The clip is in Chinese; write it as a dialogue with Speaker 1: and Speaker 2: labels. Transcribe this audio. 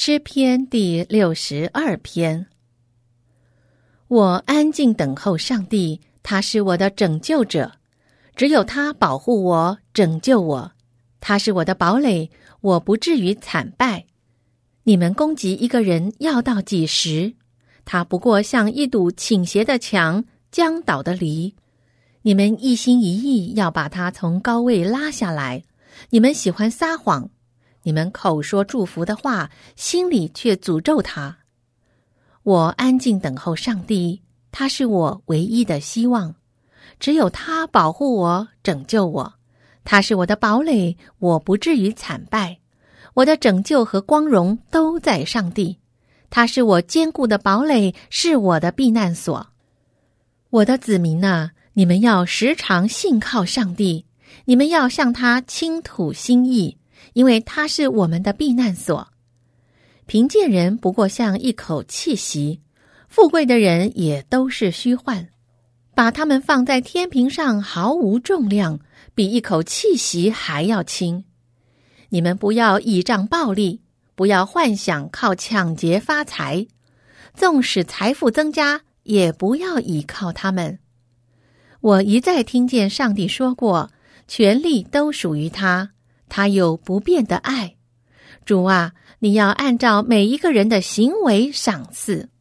Speaker 1: 诗篇第62篇。我安静等候上帝，他是我的拯救者。只有他保护我，拯救我。他是我的堡垒，我不至于惨败。你们攻击一个人要到几时？他不过像一堵倾斜的墙，将倒的犁。你们一心一意要把他从高位拉下来。你们喜欢撒谎，你们口说祝福的话，心里却诅咒他。我安静等候上帝，他是我唯一的希望。只有他保护我，拯救我。他是我的堡垒，我不至于惨败。我的拯救和光荣都在上帝。他是我坚固的堡垒，是我的避难所。我的子民啊，你们要时常信靠上帝，你们要向他倾吐心意，因为他是我们的避难所。贫贱人不过像一口气息，富贵的人也都是虚幻。把他们放在天平上毫无重量，比一口气息还要轻。你们不要倚仗暴力，不要幻想靠抢劫发财，纵使财富增加，也不要倚靠他们。我一再听见上帝说过，权力都属于他，他有不变的爱。主啊，你要按照每一个人的行为赏赐。